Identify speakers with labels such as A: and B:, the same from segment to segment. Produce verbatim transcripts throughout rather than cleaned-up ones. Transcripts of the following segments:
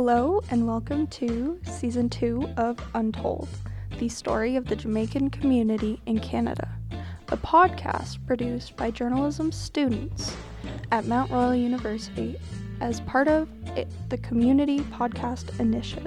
A: Hello and welcome to Season two of Untold, the story of the Jamaican community in Canada, a podcast produced by journalism students at Mount Royal University as part of it, the Community Podcast Initiative.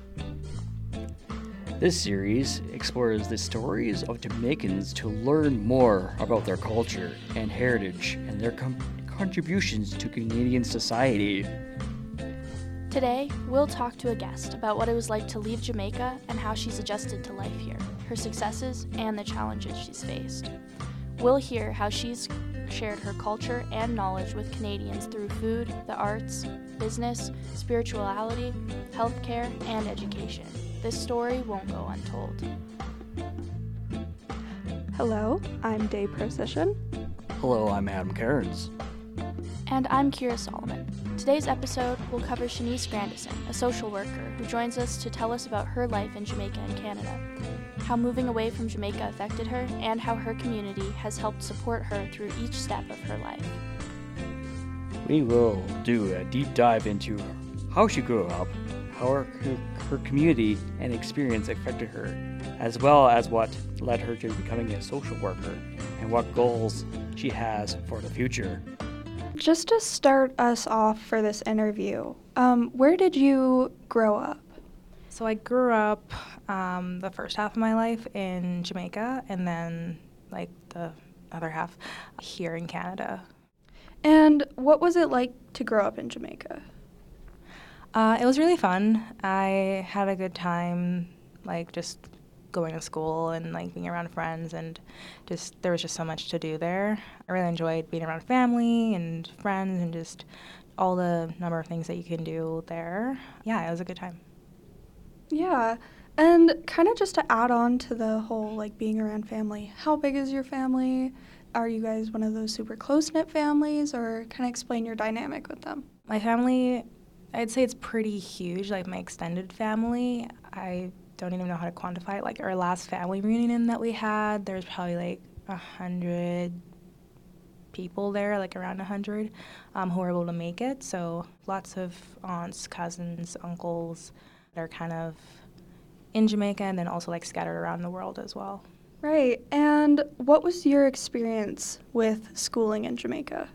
B: This series explores the stories of Jamaicans to learn more about their culture and heritage and their com- contributions to Canadian society.
C: Today, we'll talk to a guest about what it was like to leave Jamaica and how she's adjusted to life here, her successes and the challenges she's faced. We'll hear how she's shared her culture and knowledge with Canadians through food, the arts, business, spirituality, healthcare, and education. This story won't go untold.
A: Hello, I'm Day Procision.
B: Hello, I'm Adam Cairns.
C: And I'm Kira Solomon. Today's episode will cover Shanice Grandison, a social worker who joins us to tell us about her life in Jamaica and Canada, how moving away from Jamaica affected her, and how her community has helped support her through each step of her life.
B: We will do a deep dive into how she grew up, how her, her, her community and experience affected her, as well as what led her to becoming a social worker and what goals she has for the future.
A: Just to start us off for this interview, um, where did you grow up?
D: So I grew up um, the first half of my life in Jamaica and then like the other half here in Canada.
A: And what was it like to grow up in Jamaica?
D: Uh, it was really fun. I had a good time, like just going to school and like being around friends, and just there was just so much to do there. I really enjoyed being around family and friends and just all the number of things that you can do there. Yeah, it was a good time.
A: Yeah, and kind of just to add on to the whole like being around family, how big is your family? Are you guys one of those super close-knit families, or kind of explain your dynamic with them? My
D: family, I'd say it's pretty huge, like my extended family. I don't even know how to quantify it. Like our last family reunion that we had, there's probably like a hundred people there, like around a hundred, um, who were able to make it. So lots of aunts, cousins, uncles that are kind of in Jamaica and then also like scattered around the world as well.
A: Right. And what was your experience with schooling in Jamaica?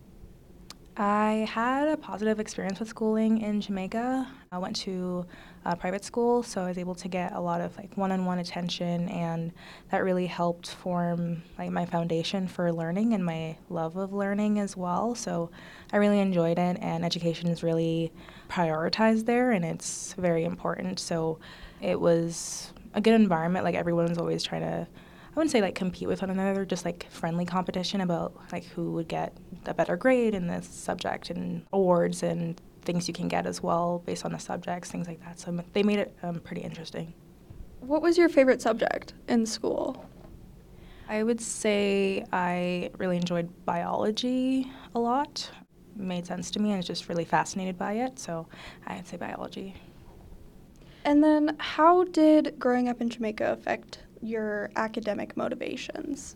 D: I had a positive experience with schooling in Jamaica. I went to a private school, so I was able to get a lot of like one-on-one attention, and that really helped form like my foundation for learning and my love of learning as well. So I really enjoyed it, and education is really prioritized there, and it's very important. So it was a good environment. Like everyone's always trying to, I wouldn't say like compete with one another, just like friendly competition about like who would get a better grade in this subject, and awards and things you can get as well based on the subjects, things like that. So they made it um, pretty interesting.
A: What was your favorite subject in school?
D: I would say I really enjoyed biology a lot. It made sense to me, and I was just really fascinated by it, so I'd say biology.
A: And then how did growing up in Jamaica affect your academic motivations?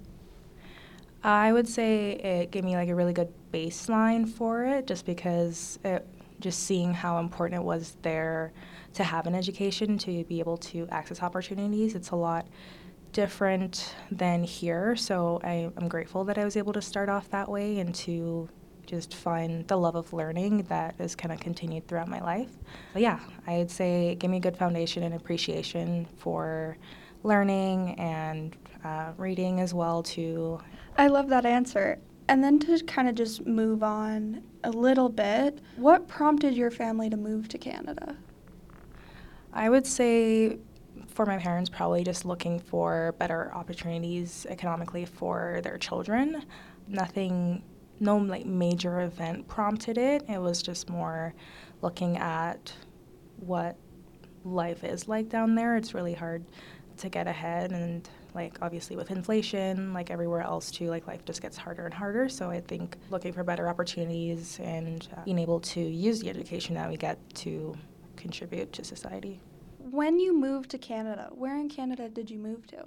D: I would say it gave me like a really good baseline for it, just because it, just seeing how important it was there to have an education, to be able to access opportunities. It's a lot different than here, so I, I'm grateful that I was able to start off that way and to just find the love of learning that has kind of continued throughout my life. But yeah, I'd say it gave me a good foundation and appreciation for learning and uh, reading as well too.
A: I love that answer. And then to kind of just move on a little bit, what prompted your family to move to Canada?
D: I would say for my parents, probably just looking for better opportunities economically for their children. Nothing, no like major event prompted it. It was just more looking at what life is like down there. It's really hard to get ahead, and like obviously with inflation, like everywhere else too, like life just gets harder and harder. So I think looking for better opportunities and uh, being able to use the education that we get to contribute to society.
A: When you moved to Canada, where in Canada did you move to?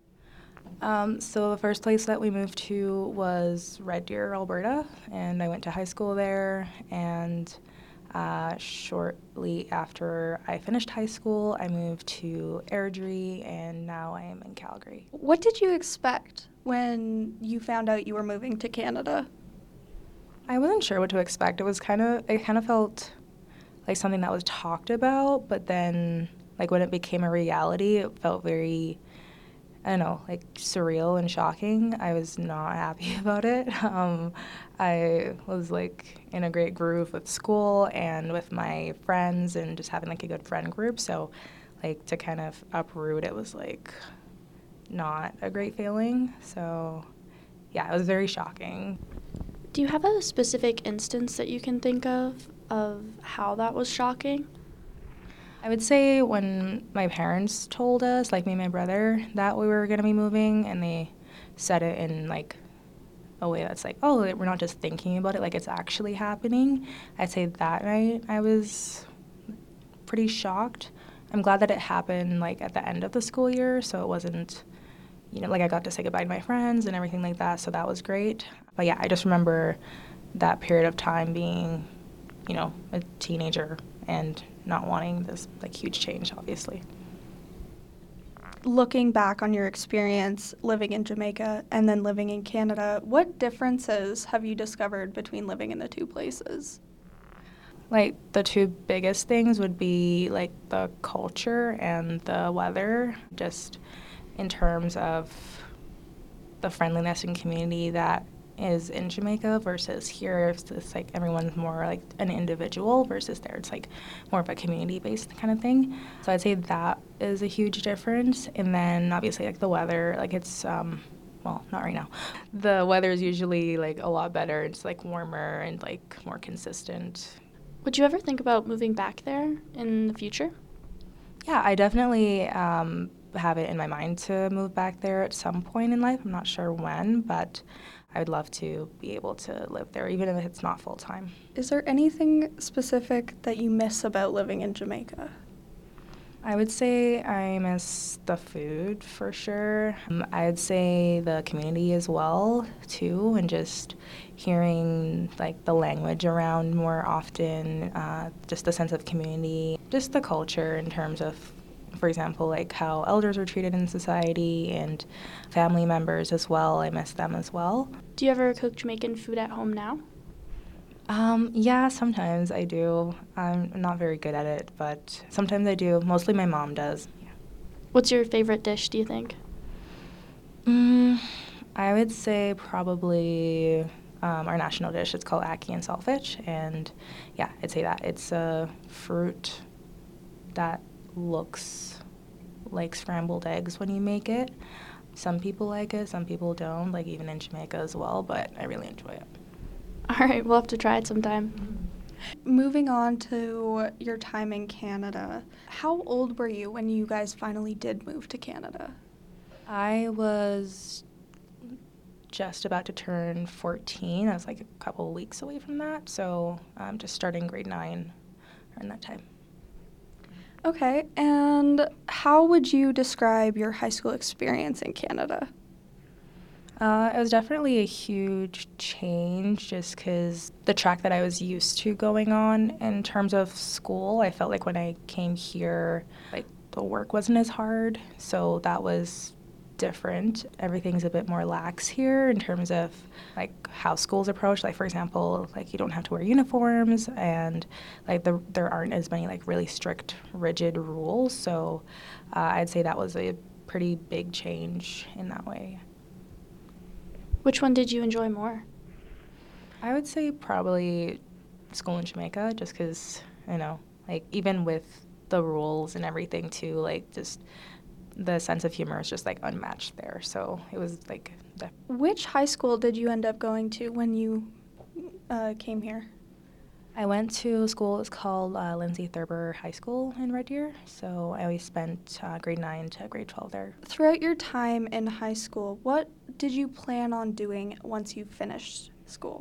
D: Um, so the first place that we moved to was Red Deer, Alberta, and I went to high school there, and Uh, shortly after I finished high school, I moved to Airdrie, and now I am in Calgary.
A: What did you expect when you found out you were moving to Canada?
D: I wasn't sure what to expect. It was kind of, it kind of felt like something that was talked about, but then, like, when it became a reality, it felt very, I don't know, like, surreal and shocking. I was not happy about it. Um, I was, like, in a great groove with school and with my friends and just having, like, a good friend group. So, like, to kind of uproot it was, like, not a great feeling. So, yeah, it was very shocking.
C: Do you have a specific instance that you can think of of how that was shocking?
D: I would say when my parents told us, like me and my brother, that we were going to be moving, and they said it in, like, a way that's like, oh, we're not just thinking about it, like it's actually happening. I'd say that night I was pretty shocked. I'm glad that it happened, like, at the end of the school year, so it wasn't, you know, like I got to say goodbye to my friends and everything like that, so that was great. But yeah, I just remember that period of time being, you know, a teenager and not wanting this, like, huge change, obviously.
A: Looking back on your experience living in Jamaica and then living in Canada, what differences have you discovered between living in the two places?
D: Like, the two biggest things would be, like, the culture and the weather, just in terms of the friendliness and community that is in Jamaica versus here. It's just, like, everyone's more like an individual versus there it's like more of a community-based kind of thing. So I'd say that is a huge difference. And then obviously, like, the weather, like, it's um well, not right now. The weather is usually, like, a lot better. It's, like, warmer and, like, more consistent.
C: Would you ever think about moving back there in the future?
D: Yeah, I definitely um, have it in my mind to move back there at some point in life. I'm not sure when, but I would love to be able to live there, even if it's not full-time.
A: Is there anything specific that you miss about living in Jamaica?
D: I would say I miss the food for sure. Um, I'd say the community as well, too, and just hearing, like, the language around more often, uh, just the sense of community, just the culture in terms of, for example, like how elders are treated in society and family members as well. I miss them as well.
C: Do you ever cook Jamaican food at home now?
D: Um, yeah, sometimes I do. I'm not very good at it, but sometimes I do. Mostly my mom does. Yeah.
C: What's your favorite dish, do you think?
D: Mm, I would say probably um, our national dish. It's called ackee and saltfish, and yeah, I'd say that. It's a fruit that looks like scrambled eggs when you make it. Some people like it, some people don't, like even in Jamaica as well, but I really enjoy it.
C: All right, we'll have to try it sometime.
A: Moving on to your time in Canada, how old were you when you guys finally did move to Canada?
D: I was just about to turn fourteen. I was like a couple of weeks away from that, so I'm just starting grade nine around that time.
A: Okay, and how would you describe your high school experience in Canada?
D: Uh, it was definitely a huge change just because the track that I was used to going on in terms of school, I felt like when I came here, like, the work wasn't as hard, so that was different. Everything's a bit more lax here in terms of, like, how schools approach. Like, for example, like, you don't have to wear uniforms, and, like, the, there aren't as many, like, really strict, rigid rules, so uh, I'd say that was a pretty big change in that way.
C: Which one did you enjoy more?
D: I would say probably school in Jamaica, just because, you know, like, even with the rules and everything, too, like, just the sense of humor is just, like, unmatched there. So it was, like... The
A: Which high school did you end up going to when you uh, came here?
D: I went to a school, it's called uh, Lindsay Thurber High School in Red Deer, so I always spent uh, grade nine to grade twelve there.
A: Throughout your time in high school, what did you plan on doing once you finished school?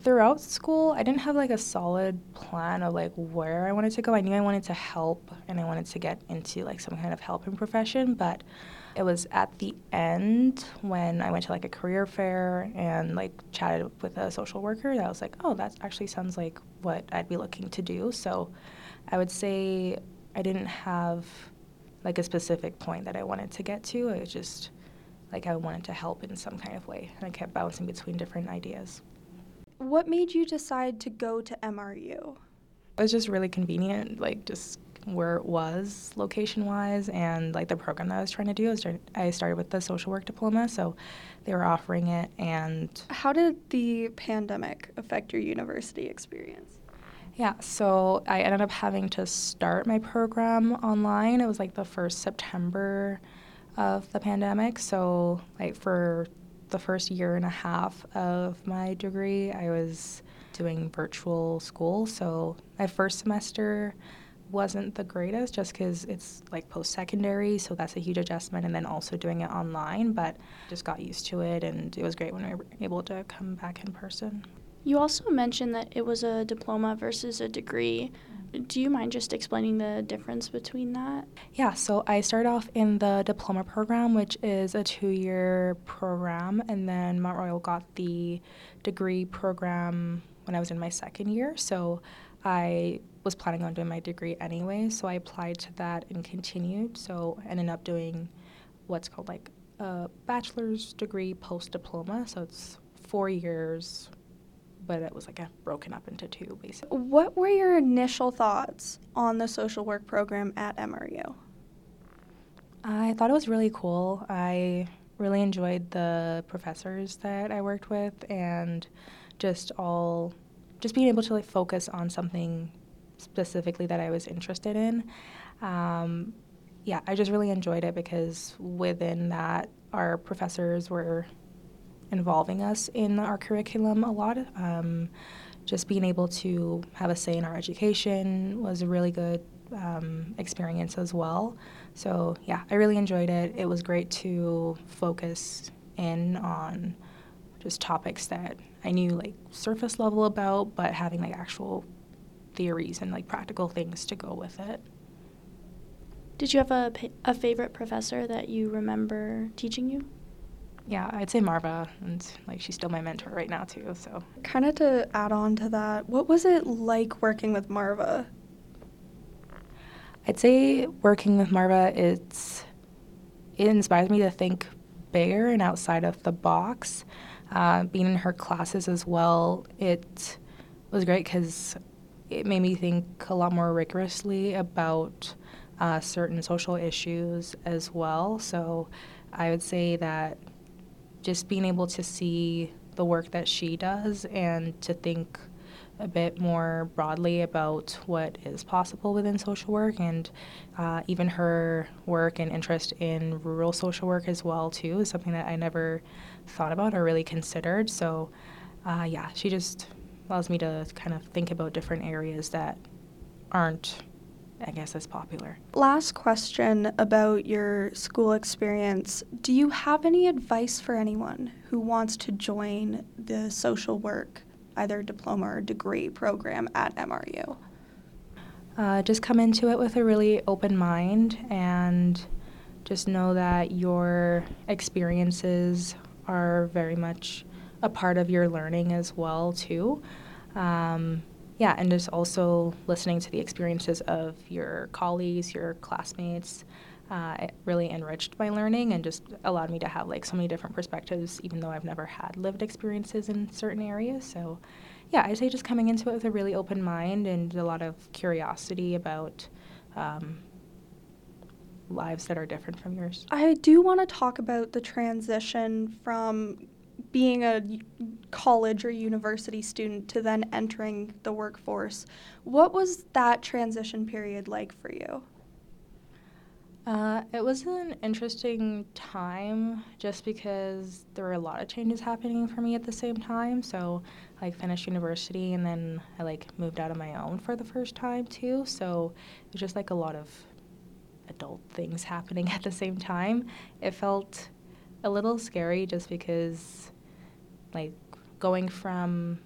D: Throughout school, I didn't have like a solid plan of like where I wanted to go. I knew I wanted to help and I wanted to get into like some kind of helping profession, but it was at the end when I went to like a career fair and like chatted with a social worker that I was like, oh, that actually sounds like what I'd be looking to do. So I would say I didn't have like a specific point that I wanted to get to. It was just like I wanted to help in some kind of way, and I kept bouncing between different ideas.
A: What made you decide to go to M R U?
D: It was just really convenient, like just where it was location-wise and like the program that I was trying to do. I, was trying, I started with the social work diploma, so they were offering it. And
A: how did the pandemic affect your university experience?
D: Yeah, so I ended up having to start my program online. It was like the first September of the pandemic, so like for the first year and a half of my degree, I was doing virtual school. So my first semester wasn't the greatest just because it's like post-secondary, so that's a huge adjustment, and then also doing it online, but just got used to it, and it was great when we were able to come back in person.
C: You also mentioned that it was a diploma versus a degree. Do you mind just explaining the difference between that?
D: Yeah, so I started off in the diploma program, which is a two-year program, and then Mount Royal got the degree program when I was in my second year. So I was planning on doing my degree anyway, so I applied to that and continued. So I ended up doing what's called like a bachelor's degree post-diploma. So it's four years, but it was like a broken up into two, basically.
A: What were your initial thoughts on the social work program at M R U?
D: I thought it was really cool. I really enjoyed the professors that I worked with, and just all, just being able to like focus on something specifically that I was interested in. Um, yeah, I just really enjoyed it because within that, our professors were involving us in our curriculum a lot. Um, just being able to have a say in our education was a really good um, experience as well. So yeah, I really enjoyed it. It was great to focus in on just topics that I knew like surface level about, but having like actual theories and like practical things to go with it.
C: Did you have a, a favorite professor that you remember teaching you?
D: Yeah, I'd say Marva, and like she's still my mentor right now too, so.
A: Kind of to add on to that, what was it like working with Marva?
D: I'd say working with Marva, it's, it inspires me to think bigger and outside of the box. Uh, being in her classes as well, it was great because it made me think a lot more rigorously about uh, certain social issues as well. So I would say that just being able to see the work that she does and to think a bit more broadly about what is possible within social work, and uh, even her work and interest in rural social work as well too is something that I never thought about or really considered. So uh, yeah, she just allows me to kind of think about different areas that aren't, I guess, as popular.
A: Last question about your school experience. Do you have any advice for anyone who wants to join the social work, either diploma or degree program at M R U?
D: Uh, just come into it with a really open mind and just know that your experiences are very much a part of your learning as well too. Um, yeah, and just also listening to the experiences of your colleagues, your classmates. Uh, it really enriched my learning and just allowed me to have like so many different perspectives, even though I've never had lived experiences in certain areas. So yeah, I'd say just coming into it with a really open mind and a lot of curiosity about um, lives that are different from yours.
A: I do want to talk about the transition from being a college or university student to then entering the workforce. What was that transition period like for you?
D: Uh, it was an interesting time just because there were a lot of changes happening for me at the same time. So I like, finished university and then I like moved out on my own for the first time too. So it was just like a lot of adult things happening at the same time. It felt a little scary just because like going from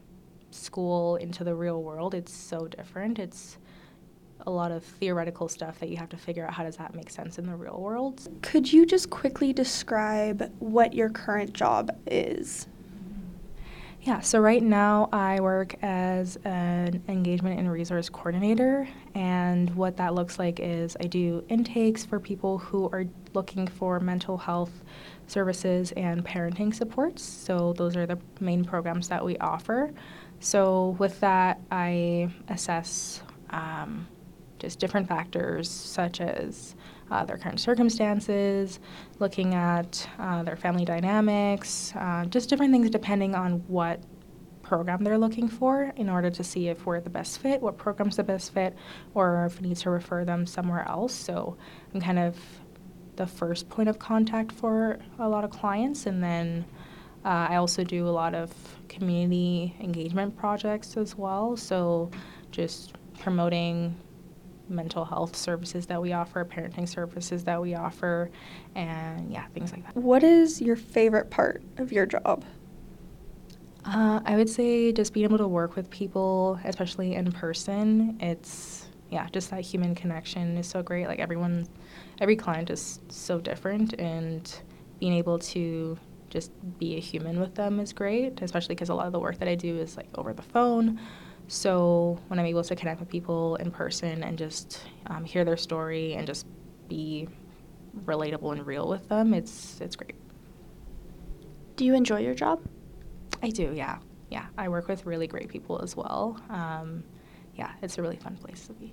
D: school into the real world, it's so different. It's a lot of theoretical stuff that you have to figure out how does that make sense in the real world.
A: Could you just quickly describe what your current job is?
D: Yeah, so right now I work as an engagement and resource coordinator, and what that looks like is I do intakes for people who are looking for mental health services and parenting supports. So those are the main programs that we offer. So with that, I assess um, just different factors such as uh, their current circumstances, looking at uh, their family dynamics, uh, just different things depending on what program they're looking for in order to see if we're the best fit, what program's the best fit, or if we need to refer them somewhere else. So I'm kind of the first point of contact for a lot of clients, and then uh, I also do a lot of community engagement projects as well, so just promoting mental health services that we offer, parenting services that we offer, and yeah, things like that.
A: What is your favorite part of your job?
D: Uh, I would say just being able to work with people, especially in person. It's, yeah, just that human connection is so great. Like everyone, every client is so different, and being able to just be a human with them is great, especially because a lot of the work that I do is like over the phone. So when I'm able to connect with people in person and just um, hear their story and just be relatable and real with them, it's it's great.
C: Do you enjoy your job?
D: I do, yeah. Yeah, I work with really great people as well. Um, yeah, it's a really fun place to be.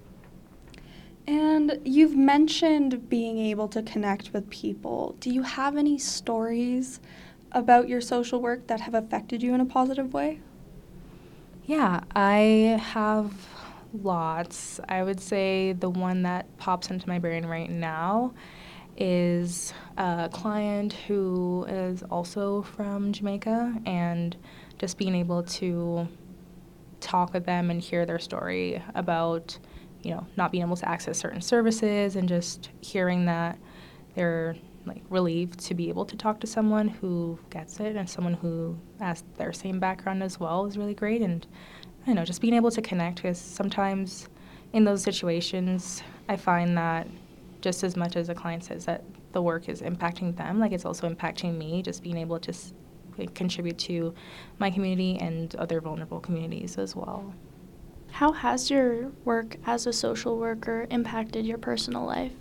A: And you've mentioned being able to connect with people. Do you have any stories about your social work that have affected you in a positive way?
D: Yeah, I have lots. I would say the one that pops into my brain right now is a client who is also from Jamaica, and just being able to talk with them and hear their story about, you know, not being able to access certain services, and just hearing that they're like relieved to be able to talk to someone who gets it and someone who has their same background as well is really great. And I don't know, just being able to connect, because sometimes in those situations I find that just as much as a client says that the work is impacting them, like it's also impacting me, just being able to s- contribute to my community and other vulnerable communities as well.
C: How has your work as a social worker impacted your personal life?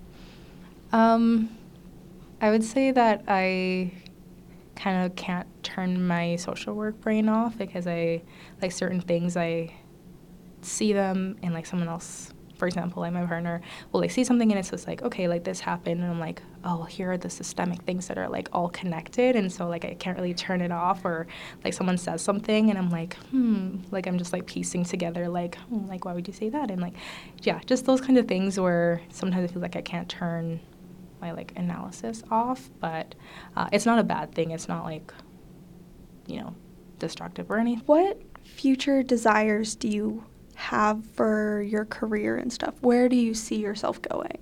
D: Um, I would say that I kind of can't turn my social work brain off, because I, like certain things, I see them in like someone else. For example, like my partner will like see something and it's just like, okay, like this happened, and I'm like, oh, here are the systemic things that are like all connected, and so like I can't really turn it off. Or like someone says something and I'm like, hmm, like I'm just like piecing together like, hmm, like why would you say that? And like, yeah, just those kind of things where sometimes I feel like I can't turn my like analysis off, but uh, it's not a bad thing. It's not like, you know, destructive or anything.
A: What future desires do you have for your career and stuff? Where do you see yourself going?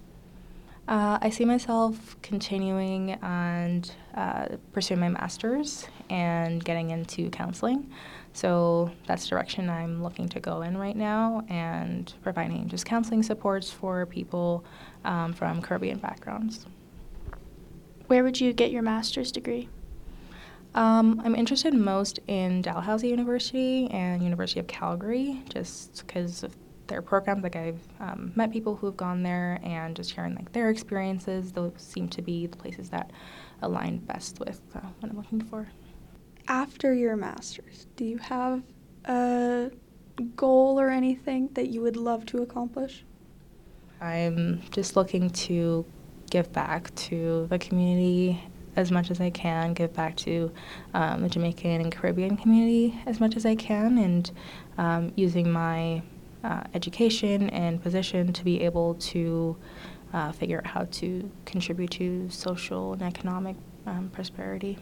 D: Uh, I see myself continuing and uh, pursuing my master's and getting into counseling. So that's the direction I'm looking to go in right now, and providing just counseling supports for people um, from Caribbean backgrounds.
C: Where would you get your master's degree?
D: Um, I'm interested most in Dalhousie University and University of Calgary, just because of their programs. Like I've um, met people who have gone there, and just hearing like their experiences, those seem to be the places that align best with uh, what I'm looking for.
A: After your master's, do you have a goal or anything that you would love to accomplish?
D: I'm just looking to give back to the community as much as I can, give back to um, the Jamaican and Caribbean community as much as I can, and um, using my uh, education and position to be able to uh, figure out how to contribute to social and economic um, prosperity.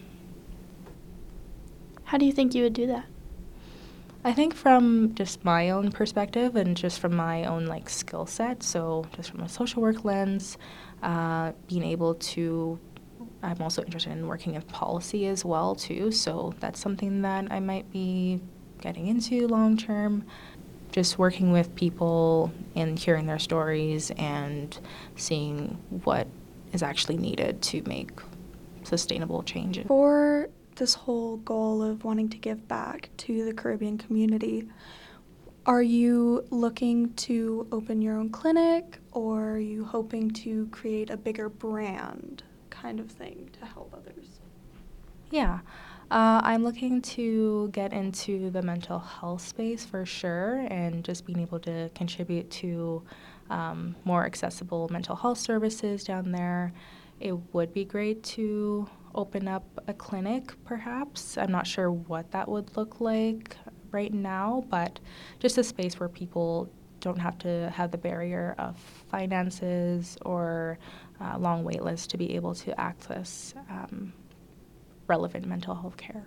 C: How do you think you would do that?
D: I think from just my own perspective and just from my own like skill set, so just from a social work lens, uh, being able to I'm also interested in working in policy as well, too. So that's something that I might be getting into long term. Just working with people and hearing their stories and seeing what is actually needed to make sustainable change.
A: For this whole goal of wanting to give back to the Caribbean community, are you looking to open your own clinic, or are you hoping to create a bigger brand kind of thing to help others?
D: Yeah. Uh, I'm looking to get into the mental health space for sure, and just being able to contribute to um, more accessible mental health services down there. It would be great to open up a clinic, perhaps. I'm not sure what that would look like right now, but just a space where people don't have to have the barrier of finances or uh, long wait lists to be able to access um, relevant mental health care.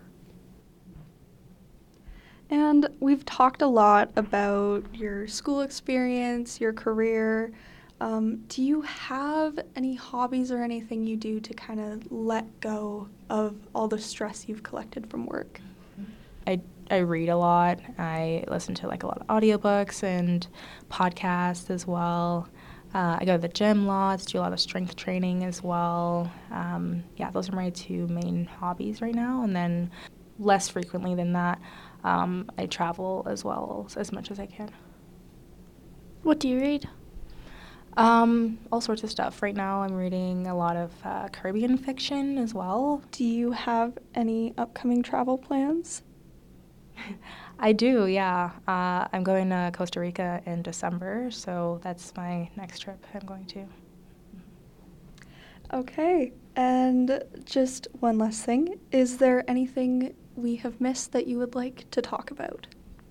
A: And we've talked a lot about your school experience, your career. Um, do you have any hobbies or anything you do to kind of let go of all the stress you've collected from work?
D: I, I read a lot. I listen to like a lot of audiobooks and podcasts as well. Uh, I go to the gym lots, do a lot of strength training as well. Um, yeah, those are my two main hobbies right now. And then less frequently than that, um, I travel as well as much as I can.
C: What do you read?
D: Um, all sorts of stuff. Right now I'm reading a lot of uh, Caribbean fiction as well.
A: Do you have any upcoming travel plans?
D: I do, yeah. Uh, I'm going to Costa Rica in December, so that's my next trip I'm going to.
A: Okay, and just one last thing. Is there anything we have missed that you would like to talk about?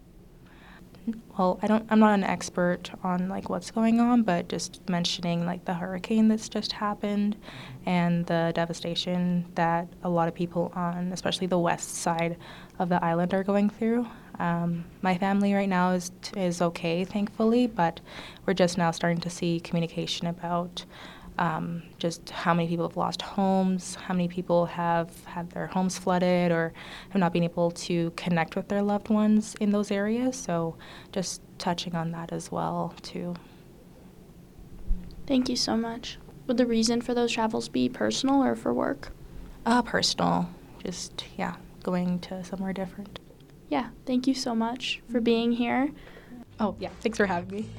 D: Well, I don't, I'm not an expert on like what's going on, but just mentioning like the hurricane that's just happened and the devastation that a lot of people on, especially the west side of the island, are going through. Um, my family right now is is okay, thankfully, but we're just now starting to see communication about um, just how many people have lost homes, how many people have had their homes flooded or have not been able to connect with their loved ones in those areas. So just touching on that as well, too.
C: Thank you so much. Would the reason for those travels be personal or for work?
D: Uh, personal. Just, yeah, going to somewhere different.
C: Yeah, thank you so much for being here.
D: Oh, yeah, thanks for having me.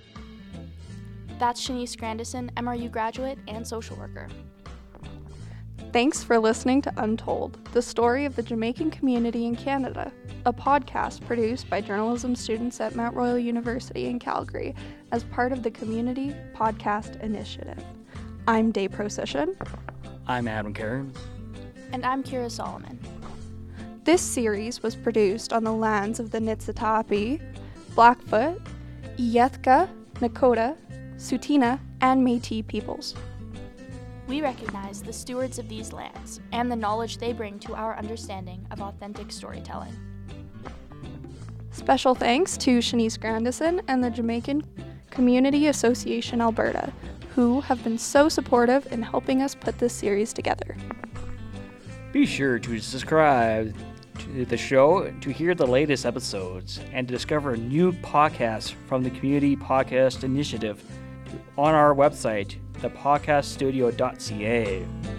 C: That's Shanice Grandison, M R U graduate and social worker.
A: Thanks for listening to Untold, the story of the Jamaican community in Canada, a podcast produced by journalism students at Mount Royal University in Calgary as part of the Community Podcast Initiative. I'm Day Procession.
B: I'm Adam Cairns.
C: And I'm Kira Solomon.
A: This series was produced on the lands of the Niitsitapi, Blackfoot, Iyethka, Nakota, Tsuut'ina, and Métis peoples.
C: We recognize the stewards of these lands and the knowledge they bring to our understanding of authentic storytelling.
A: Special thanks to Shanice Grandison and the Jamaican Community Association Alberta, who have been so supportive in helping us put this series together.
B: Be sure to subscribe to the show to hear the latest episodes and to discover new podcasts from the Community Podcast Initiative on our website, the podcast studio dot c a.